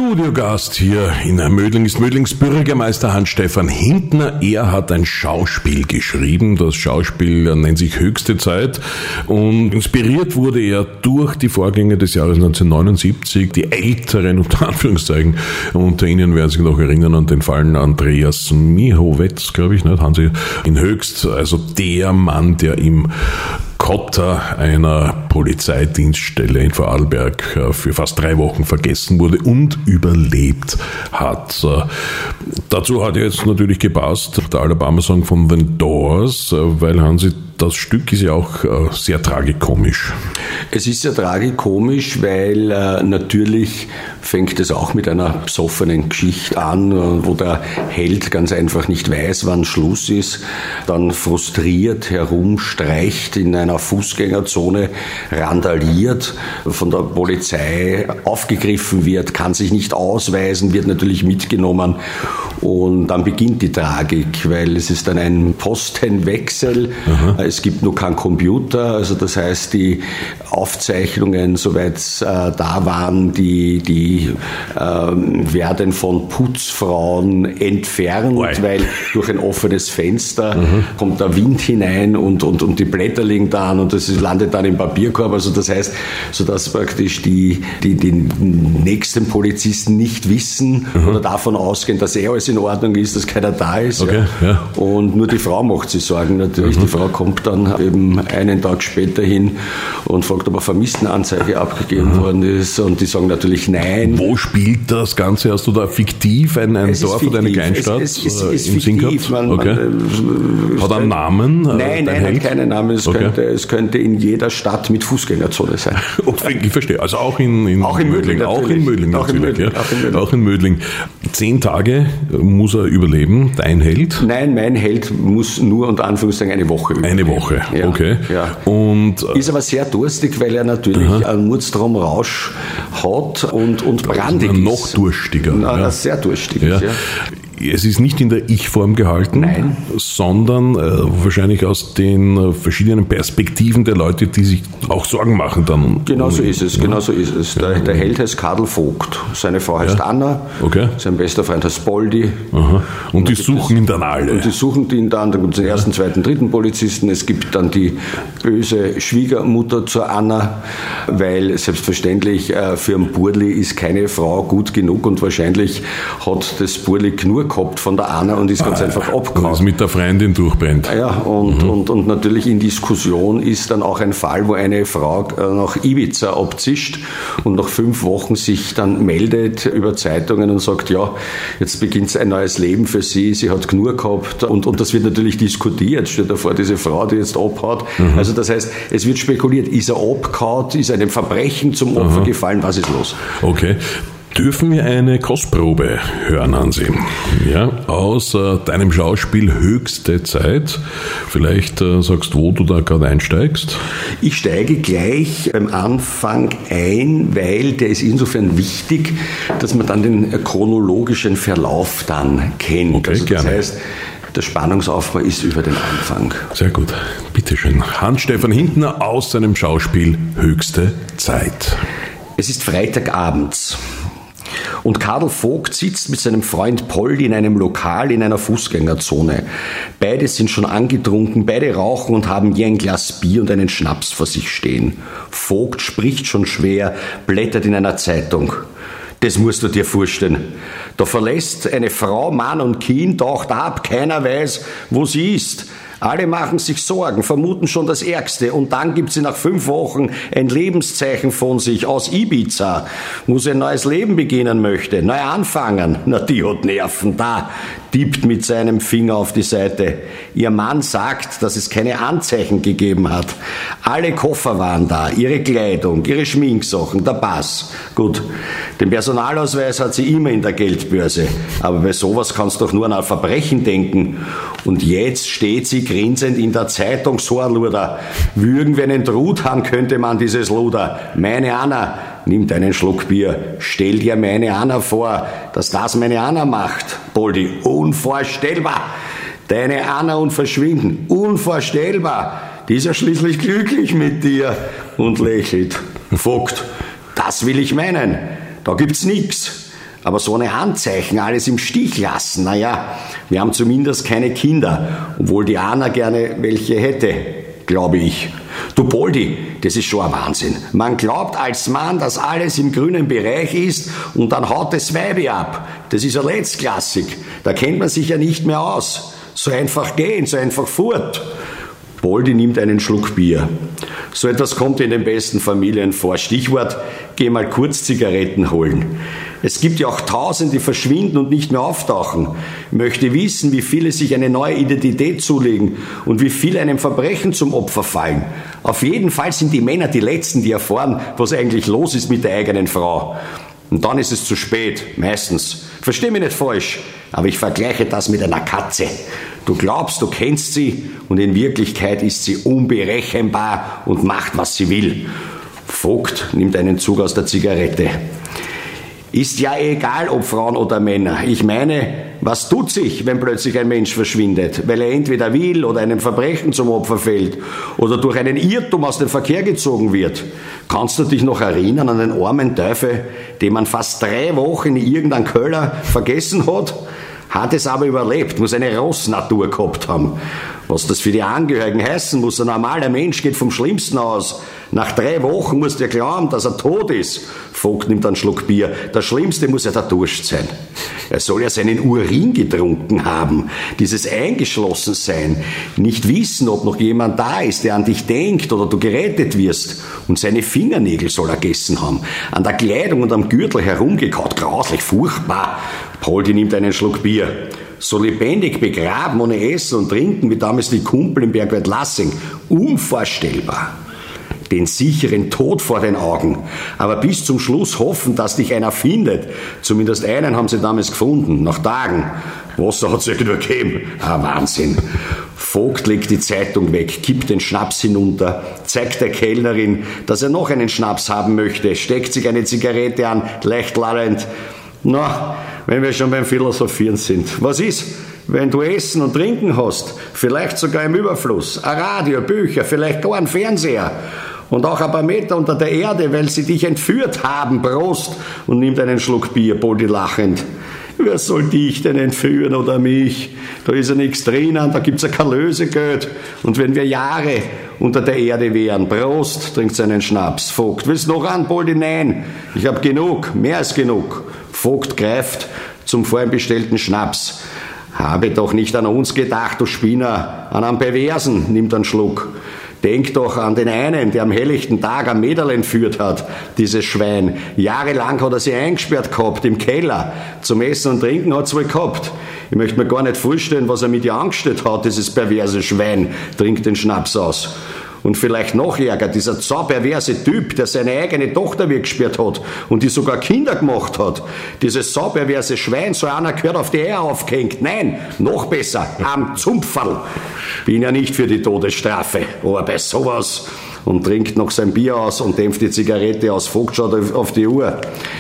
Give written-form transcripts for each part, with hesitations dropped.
Studiogast hier in Mödling ist Mödlings Bürgermeister Hans-Stefan Hintner. Er hat ein Schauspiel geschrieben. Das Schauspiel nennt sich Höchste Zeit und inspiriert wurde er durch die Vorgänge des Jahres 1979. Die Älteren, unter Anführungszeichen, unter Ihnen werden sich noch erinnern an den Fall Andreas Michowetz, glaube ich, nicht? Hansi in Höchst, also der Mann, der im Kotter einer Polizeidienststelle in Vorarlberg für fast 3 Wochen vergessen wurde und überlebt hat. Dazu hat jetzt natürlich gepasst der Alabama-Song von The Doors, weil Hansi, das Stück ist ja auch sehr tragikomisch. Es ist sehr tragikomisch, weil natürlich fängt es auch mit einer besoffenen Geschichte an, wo der Held ganz einfach nicht weiß, wann Schluss ist, dann frustriert herumstreicht in einer Fußgängerzone, randaliert, von der Polizei aufgegriffen wird, kann sich nicht ausweisen, wird natürlich mitgenommen und dann beginnt die Tragik, weil es ist dann ein Postenwechsel. Aha. Es gibt nur keinen Computer, also das heißt, die Aufzeichnungen, soweit da waren, die werden von Putzfrauen entfernt, weil durch ein offenes Fenster kommt der Wind hinein und die Blätter liegen da und das landet dann im Papierkorb. Also das heißt, sodass praktisch die nächsten Polizisten nicht wissen oder davon ausgehen, dass alles in Ordnung ist, dass keiner da ist. Okay, ja. Und nur die Frau macht sich Sorgen natürlich. Die Frau kommt dann eben einen Tag später hin und fragt, ob eine Vermisstenanzeige abgegeben worden ist und die sagen natürlich nein. Wo spielt das Ganze? Hast du da fiktiv ein Dorf oder eine Kleinstadt es ist im Sinn gehabt? Hat er einen Namen? Nein, hat keinen Namen. Es könnte in jeder Stadt mit Fußgängerzone sein. Ich verstehe. Also auch in Mödling. Auch in Mödling. 10 Tage muss er überleben. Dein Held? Nein, mein Held muss nur unter Anführungszeichen eine Woche überleben. Eine Woche, ja, okay. Ja. Und ist aber sehr durstig, weil er natürlich einen Mordstromrausch hat und brandig ist. Noch durstiger. Sehr durstig ist, ja. Es ist nicht in der Ich-Form gehalten, nein, sondern wahrscheinlich aus den verschiedenen Perspektiven der Leute, die sich auch Sorgen machen dann. Genau so ist es. Der Held heißt Kadel Vogt, seine Frau heißt Anna, sein bester Freund heißt Poldi. Aha. Und die suchen ihn dann alle. Und die suchen ihn dann gibt es den ersten, zweiten, dritten Polizisten. Es gibt dann die böse Schwiegermutter zur Anna, weil selbstverständlich für einen Burli ist keine Frau gut genug und wahrscheinlich hat das Burli nur gehabt von der Anna und ist ganz einfach abgehauen. Und mit der Freundin durchbrennt. Ja, und natürlich in Diskussion ist dann auch ein Fall, wo eine Frau nach Ibiza abzischt und nach 5 Wochen sich dann meldet über Zeitungen und sagt, ja, jetzt beginnt ein neues Leben für sie, sie hat genug gehabt und das wird natürlich diskutiert. Stell dir vor, diese Frau, die jetzt abhaut. Also das heißt, es wird spekuliert, ist er abgehauen, ist einem Verbrechen zum Opfer gefallen, was ist los? Okay. Dürfen wir eine Kostprobe hören, Hansi? Ja, aus deinem Schauspiel Höchste Zeit. Vielleicht sagst du, wo du da gerade einsteigst? Ich steige gleich beim Anfang ein, weil der ist insofern wichtig, dass man dann den chronologischen Verlauf dann kennt. Okay, also das gerne. heißt, der Spannungsaufbau ist über den Anfang. Sehr gut. Bitteschön. Hans-Stefan Hintner aus seinem Schauspiel Höchste Zeit. Es ist Freitagabends. Und Kadel Vogt sitzt mit seinem Freund Poldi in einem Lokal in einer Fußgängerzone. Beide sind schon angetrunken, beide rauchen und haben je ein Glas Bier und einen Schnaps vor sich stehen. Vogt spricht schon schwer, blättert in einer Zeitung. Das musst du dir vorstellen. Da verlässt eine Frau Mann und Kind, taucht ab, keiner weiß, wo sie ist. Alle machen sich Sorgen, vermuten schon das Ärgste und dann gibt sie nach 5 Wochen ein Lebenszeichen von sich aus Ibiza, wo sie ein neues Leben beginnen möchte, neu anfangen. Na, die hat Nerven, da tippt mit seinem Finger auf die Seite. Ihr Mann sagt, dass es keine Anzeichen gegeben hat. Alle Koffer waren da, ihre Kleidung, ihre Schminksachen, der Pass. Gut, den Personalausweis hat sie immer in der Geldbörse, aber bei sowas kannst du doch nur an ein Verbrechen denken. Und jetzt steht sie grinsend in der Zeitung, so ein Luder. Würgen wir einen Trut haben, könnte man dieses Luder. Meine Anna, nimmt einen Schluck Bier. Stell dir meine Anna vor, dass das meine Anna macht. Poldi, unvorstellbar. Deine Anna und verschwinden. Unvorstellbar. Die ist ja schließlich glücklich mit dir. Und lächelt. Vogt, das will ich meinen. Da gibt's nix. Aber so eine Anzeichen, alles im Stich lassen, naja, wir haben zumindest keine Kinder, obwohl die Anna gerne welche hätte, glaube ich. Du Poldi, das ist schon ein Wahnsinn. Man glaubt als Mann, dass alles im grünen Bereich ist und dann haut das Weibe ab. Das ist ja letztklassig. Da kennt man sich ja nicht mehr aus. So einfach gehen, so einfach fort. Poldi nimmt einen Schluck Bier. So etwas kommt in den besten Familien vor. Stichwort, geh mal kurz Zigaretten holen. Es gibt ja auch Tausende, die verschwinden und nicht mehr auftauchen. Ich möchte wissen, wie viele sich eine neue Identität zulegen und wie viele einem Verbrechen zum Opfer fallen. Auf jeden Fall sind die Männer die Letzten, die erfahren, was eigentlich los ist mit der eigenen Frau. Und dann ist es zu spät, meistens. Versteh mich nicht falsch, aber ich vergleiche das mit einer Katze. Du glaubst, du kennst sie und in Wirklichkeit ist sie unberechenbar und macht, was sie will. Vogt nimmt einen Zug aus der Zigarette. Ist ja egal, ob Frauen oder Männer. Ich meine, was tut sich, wenn plötzlich ein Mensch verschwindet? Weil er entweder will oder einem Verbrechen zum Opfer fällt oder durch einen Irrtum aus dem Verkehr gezogen wird. Kannst du dich noch erinnern an den armen Teufel, den man fast 3 Wochen in irgendeinem Keller vergessen hat? Hat es aber überlebt, muss eine Rossnatur gehabt haben. Was das für die Angehörigen heißen muss, ein normaler Mensch geht vom Schlimmsten aus. Nach 3 Wochen musst du ja glauben, dass er tot ist. Vogt nimmt einen Schluck Bier. Das Schlimmste muss ja der Durst sein. Er soll ja seinen Urin getrunken haben. Dieses Eingeschlossensein. Nicht wissen, ob noch jemand da ist, der an dich denkt oder du gerettet wirst. Und seine Fingernägel soll er gegessen haben. An der Kleidung und am Gürtel herumgekaut. Grauslich, furchtbar. Poldi nimmt einen Schluck Bier. So lebendig begraben, ohne Essen und Trinken, wie damals die Kumpel im Bergwald Lassing. Unvorstellbar. Den sicheren Tod vor den Augen. Aber bis zum Schluss hoffen, dass dich einer findet. Zumindest einen haben sie damals gefunden, nach Tagen. Wasser hat es ja nur gegeben. Ah, Wahnsinn. Vogt legt die Zeitung weg, kippt den Schnaps hinunter, zeigt der Kellnerin, dass er noch einen Schnaps haben möchte, steckt sich eine Zigarette an, leicht lallend. Na, wenn wir schon beim Philosophieren sind. Was ist, wenn du Essen und Trinken hast? Vielleicht sogar im Überfluss. Ein Radio, Bücher, vielleicht gar ein Fernseher. Und auch ein paar Meter unter der Erde, weil sie dich entführt haben. Prost! Und nimmt einen Schluck Bier, Poldi lachend. Wer soll dich denn entführen oder mich? Da ist ja nichts drinnen, da gibt's ja kein Lösegeld. Und wenn wir Jahre unter der Erde wären, Prost, trinkt seinen Schnaps. Vogt, willst du noch an, Poldi? Nein, ich hab genug, mehr als genug. Vogt greift zum vorhin bestellten Schnaps. Habe doch nicht an uns gedacht, du Spinner, an einen Perversen, nimmt einen Schluck. Denk doch an den einen, der am helllichten Tag ein Mädel entführt hat, dieses Schwein. Jahrelang hat er sie eingesperrt gehabt, im Keller. Zum Essen und Trinken hat's wohl gehabt. Ich möchte mir gar nicht vorstellen, was er mit ihr angestellt hat, dieses perverse Schwein, trinkt den Schnaps aus. Und vielleicht noch ärger, dieser sauperverse Typ, der seine eigene Tochter weggesperrt hat und die sogar Kinder gemacht hat. Dieses sauperverse Schwein, so einer gehört auf die Eier aufgehängt. Nein, noch besser, am Zumpferl. Bin ja nicht für die Todesstrafe, aber bei sowas. Und trinkt noch sein Bier aus und dämpft die Zigarette aus. Vogt schaut auf die Uhr.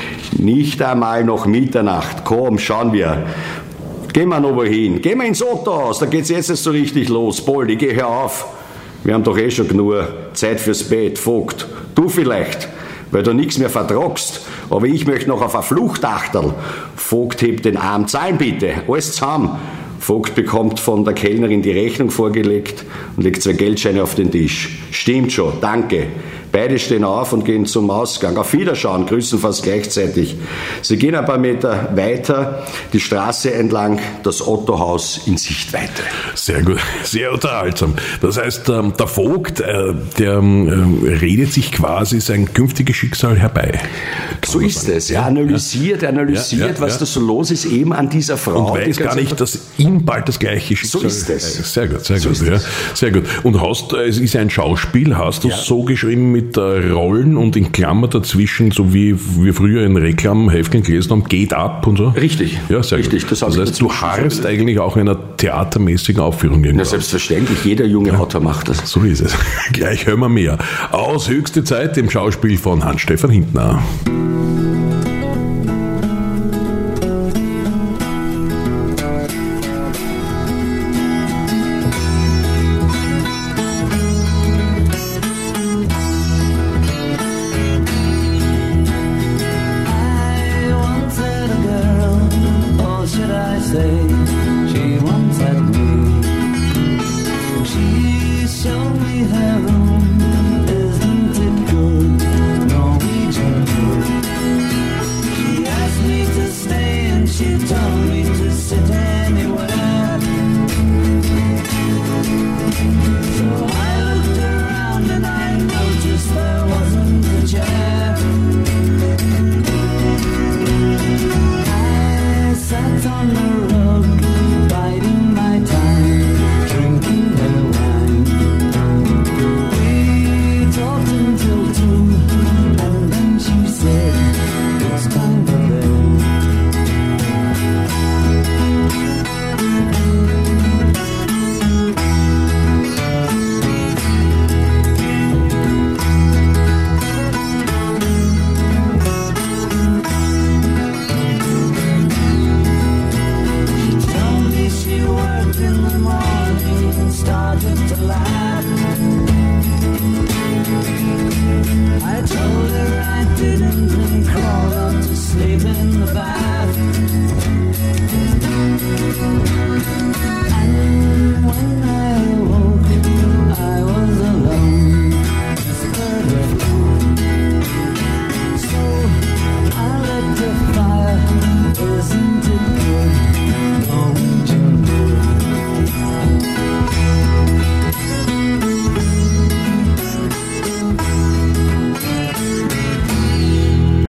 Nicht einmal noch Mitternacht. Komm, schauen wir. Gehen wir noch wohin. Gehen wir ins Autohaus, da geht's jetzt so richtig los. Poldi, geh hör auf. Wir haben doch eh schon genug Zeit fürs Bett, Vogt. Du vielleicht, weil du nichts mehr vertragst. Aber ich möchte noch auf eine Fluchtachterl. Vogt hebt den Arm. Zahlen bitte, alles zusammen. Vogt bekommt von der Kellnerin die Rechnung vorgelegt und legt 2 Geldscheine auf den Tisch. Stimmt schon, danke. Beide stehen auf und gehen zum Ausgang. Auf Wiederschauen, grüßen fast gleichzeitig. Sie gehen ein paar Meter weiter, die Straße entlang, das Ottohaus in Sichtweite. Sehr gut, sehr unterhaltsam. Das heißt, der Vogt, der redet sich quasi sein künftiges Schicksal herbei. So ist es. Er analysiert, was da so los ist, eben an dieser Frau. Und weiß gar nicht, dass ihm bald das gleiche Schicksal... So ist es. Sehr gut, sehr gut. Ja, sehr gut. Und es ist ein Schauspiel, hast du so geschrieben mit Rollen und in Klammer dazwischen, so wie wir früher in Reklamhefteln gelesen haben, geht ab und so? Richtig. Ja, sehr richtig. gut. Das heißt, du harrst eigentlich auch einer theatermäßigen Aufführung. Na, selbstverständlich. Jeder junge Autor macht das. So ist es. Gleich hören wir mehr. Aus Höchste Zeit, dem Schauspiel von Hans-Stefan Hintner. I wanted a say